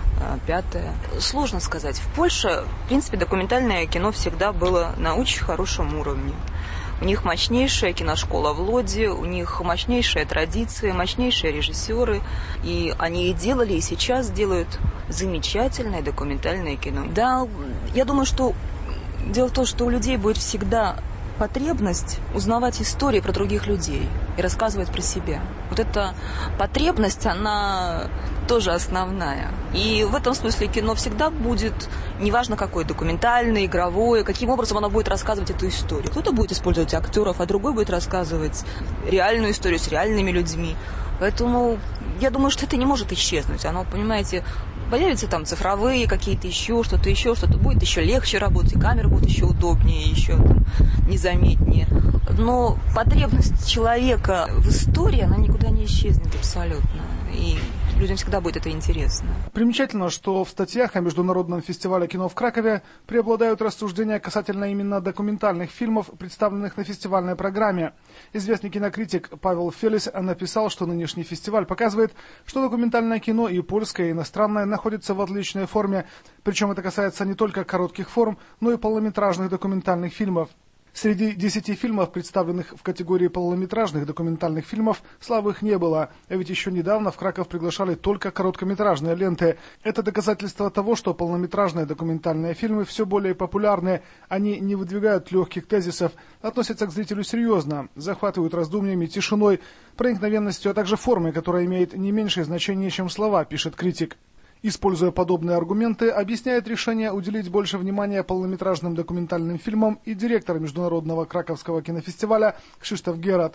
пятая. Сложно сказать. В Польше, в принципе, документальное кино всегда было на очень хорошем уровне. У них мощнейшая киношкола в Лоде, у них мощнейшая традиция, мощнейшие режиссеры. И они и делали, и сейчас делают замечательное документальное кино. Да, я думаю, что дело в том, что у людей будет всегда потребность узнавать истории про других людей и рассказывать про себя. Вот эта потребность, она тоже основная. И в этом смысле кино всегда будет, неважно какое, документальное, игровое, каким образом оно будет рассказывать эту историю. Кто-то будет использовать актеров, а другой будет рассказывать реальную историю с реальными людьми. Поэтому я думаю, что это не может исчезнуть. Оно, понимаете, появятся там цифровые какие-то еще что-то будет еще легче работать, и камера будет еще удобнее, еще там, незаметнее. Но потребность человека в истории, она никуда не исчезнет абсолютно. И людям всегда будет это интересно. Примечательно, что в статьях о Международном фестивале кино в Кракове преобладают рассуждения касательно именно документальных фильмов, представленных на фестивальной программе. Известный кинокритик Павел Фелис написал, что нынешний фестиваль показывает, что документальное кино и польское, и иностранное находятся в отличной форме. Причем это касается не только коротких форм, но и полнометражных документальных фильмов. Среди 10 фильмов, представленных в категории полнометражных документальных фильмов, слабых не было. А ведь еще недавно в Краков приглашали только короткометражные ленты. Это доказательство того, что полнометражные документальные фильмы все более популярны. Они не выдвигают легких тезисов, относятся к зрителю серьезно, захватывают раздумьями, тишиной, проникновенностью, а также формой, которая имеет не меньшее значение, чем слова, пишет критик. Используя подобные аргументы, объясняет решение уделить больше внимания полнометражным документальным фильмам и директор Международного Краковского кинофестиваля Кшиштоф Герат.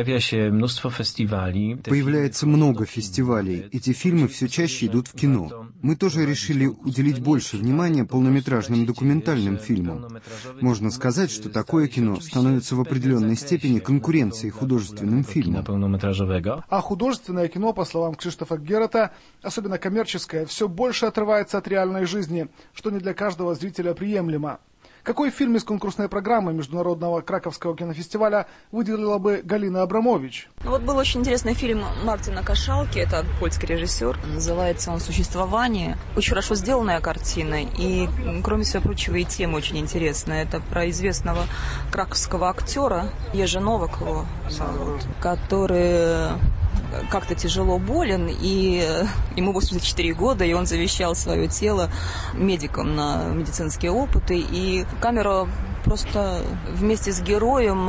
Появляется много фестивалей. Эти фильмы все чаще идут в кино. Мы тоже решили уделить больше внимания полнометражным документальным фильмам. Можно сказать, что такое кино становится в определенной степени конкуренцией художественным фильмам. А художественное кино, по словам Кшиштофа Герата, особенно коммерческое, все больше отрывается от реальной жизни, что не для каждого зрителя приемлемо. Какой фильм из конкурсной программы Международного Краковского кинофестиваля выделила бы Галина Абрамович? Вот был очень интересный фильм Мартина Кашалки, это польский режиссер, называется он «Существование». Очень хорошо сделанная картина, и, кроме всего прочего, и тема очень интересная. Это про известного краковского актера Ежи Новакова, который как-то тяжело болен, и ему 84 года, и он завещал свое тело медикам на медицинские опыты, и камера просто вместе с героем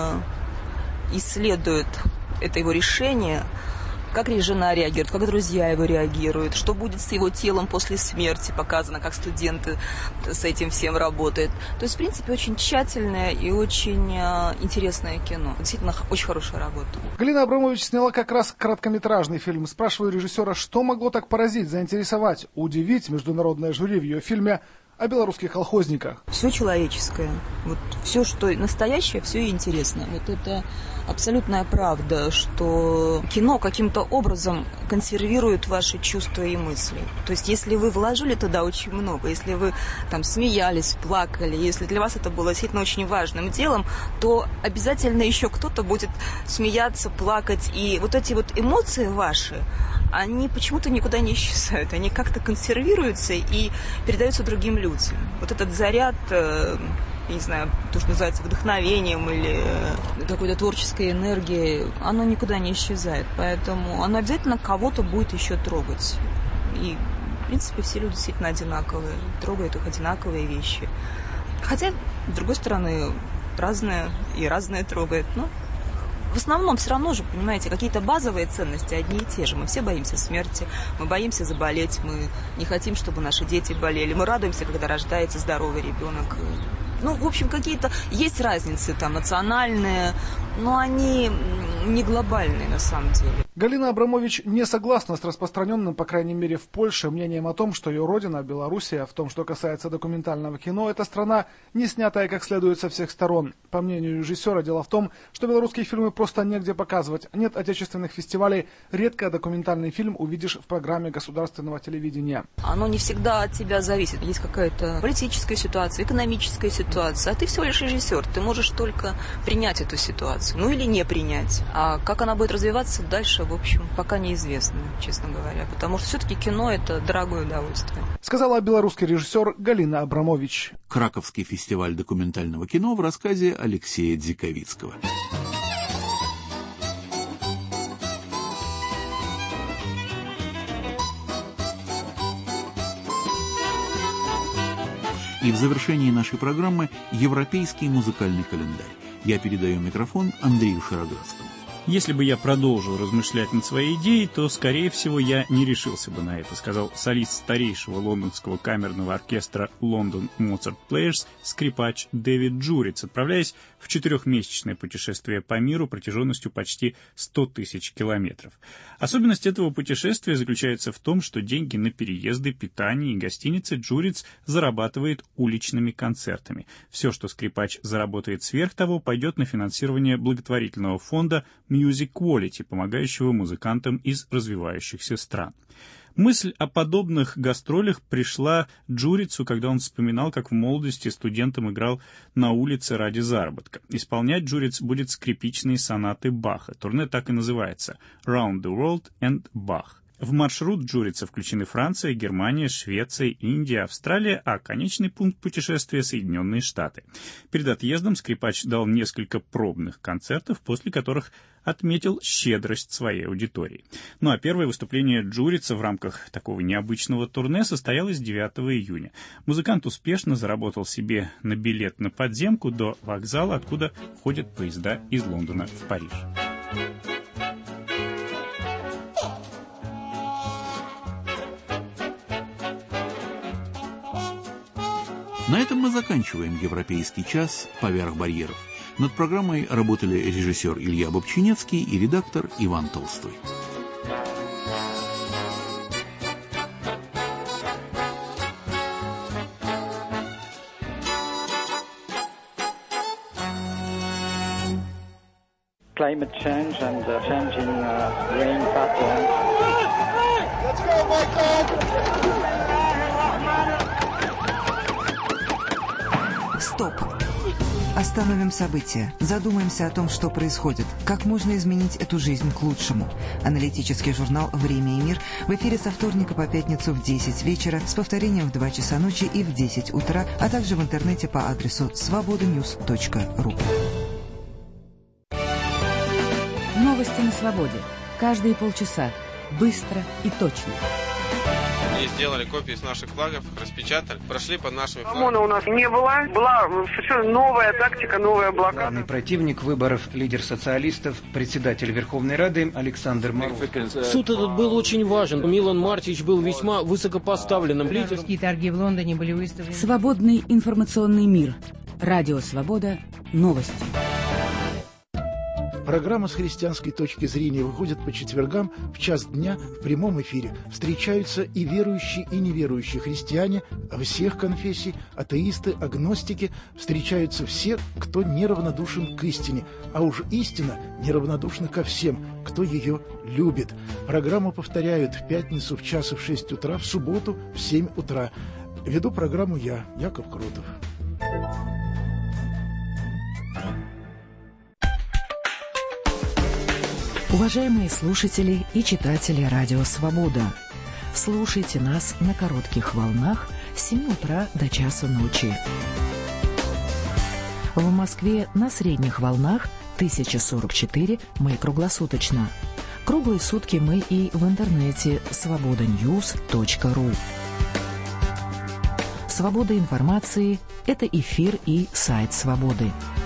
исследует это его решение, как жена реагирует, как друзья его реагируют, что будет с его телом после смерти, показано, как студенты с этим всем работают. То есть, в принципе, очень тщательное и очень интересное кино. Действительно, очень хорошая работа. Галина Абрамович сняла как раз короткометражный фильм. Спрашиваю режиссера, что могло так поразить, заинтересовать, удивить международное жюри в ее фильме о белорусских колхозниках. Все человеческое. Вот все, что настоящее, все и интересно. Вот это абсолютная правда, что кино каким-то образом консервирует ваши чувства и мысли. То есть, если вы вложили туда очень много, если вы там смеялись, плакали, если для вас это было действительно очень важным делом, то обязательно еще кто-то будет смеяться, плакать. И вот эти вот эмоции ваши, они почему-то никуда не исчезают. Они как-то консервируются и передаются другим людям. Вот этот заряд, я не знаю, то, что называется вдохновением или какой-то творческой энергией, оно никуда не исчезает. Поэтому оно обязательно кого-то будет еще трогать. И, в принципе, все люди действительно одинаковые. Трогают их одинаковые вещи. Хотя, с другой стороны, разное и разное трогает. Но в основном все равно же, понимаете, какие-то базовые ценности одни и те же. Мы все боимся смерти, мы боимся заболеть, мы не хотим, чтобы наши дети болели. Мы радуемся, когда рождается здоровый ребенок. Ну, в общем, какие-то есть разницы там национальные, но они не глобальные на самом деле. Галина Абрамович не согласна с распространенным, по крайней мере в Польше, мнением о том, что ее родина, Белоруссия, в том, что касается документального кино, это страна, не снятая как следует со всех сторон. По мнению режиссера, дело в том, что белорусские фильмы просто негде показывать. Нет отечественных фестивалей, редко документальный фильм увидишь в программе государственного телевидения. Оно не всегда от тебя зависит. Есть какая-то политическая ситуация, экономическая ситуация, а ты всего лишь режиссер. Ты можешь только принять эту ситуацию, ну или не принять. А как она будет развиваться дальше, в общем, пока неизвестно, честно говоря. Потому что все-таки кино – это дорогое удовольствие. Сказала белорусский режиссер Галина Абрамович. Краковский фестиваль документального кино в рассказе Алексея Дзиковицкого. И в завершении нашей программы европейский музыкальный календарь. Я передаю микрофон Андрею Шароградскому. Если бы я продолжил размышлять над своей идеей, то, скорее всего, я не решился бы на это, сказал солист старейшего лондонского камерного оркестра London Mozart Players, скрипач Дэвид Джуриц, отправляясь в 4-месячное путешествие по миру протяженностью почти 100 тысяч километров. Особенность этого путешествия заключается в том, что деньги на переезды, питание и гостиницы Джуриц зарабатывает уличными концертами. Все, что скрипач заработает сверх того, пойдет на финансирование благотворительного фонда Music Quality, помогающего музыкантам из развивающихся стран. Мысль о подобных гастролях пришла Джурицу, когда он вспоминал, как в молодости студентом играл на улице ради заработка. Исполнять Джуриц будет скрипичные сонаты Баха. Турне так и называется «Round the World and Bach». В маршрут Джурица включены Франция, Германия, Швеция, Индия, Австралия, а конечный пункт путешествия — Соединенные Штаты. Перед отъездом скрипач дал несколько пробных концертов, после которых отметил щедрость своей аудитории. Ну а первое выступление Джурица в рамках такого необычного турне состоялось 9 июня. Музыкант успешно заработал себе на билет на подземку до вокзала, откуда ходят поезда из Лондона в Париж. На этом мы заканчиваем «Европейский час. Поверх барьеров». Над программой работали режиссер Илья Бобчинецкий и редактор Иван Толстой. Climate change and changing rain patterns. Let's go, Michael! Стоп! Остановим события, задумаемся о том, что происходит, как можно изменить эту жизнь к лучшему. Аналитический журнал «Время и мир» в эфире со вторника по пятницу в 10 вечера, с повторением в 2 часа ночи и в 10 утра, а также в интернете по адресу svobodanews.ru. Новости на свободе. Каждые полчаса. Быстро и точно. Они сделали копии с наших флагов, распечатали, прошли под нашими флагами. ОМОНа у нас не было. Была совершенно новая тактика, новая блокада. Главный противник выборов, лидер социалистов, председатель Верховной Рады Александр Мороз. Суд этот был очень важен. Милан Мартич был весьма высокопоставленным лидером. Русские торги в Лондоне были выставлены. Свободный информационный мир. Радио «Свобода». Новости. Программа с христианской точки зрения выходит по четвергам в час дня в прямом эфире. Встречаются и верующие, и неверующие христиане всех конфессий, атеисты, агностики. Встречаются все, кто неравнодушен к истине. А уж истина неравнодушна ко всем, кто ее любит. Программу повторяют в пятницу в час и в 6 утра, в субботу в 7 утра. Веду программу я, Яков Крутов. Уважаемые слушатели и читатели Радио «Свобода», слушайте нас на коротких волнах с 7 утра до часа ночи. В Москве на средних волнах 1044 мы круглосуточно. Круглые сутки мы и в интернете svobodanews.ru. Свобода информации – это эфир и сайт «Свободы».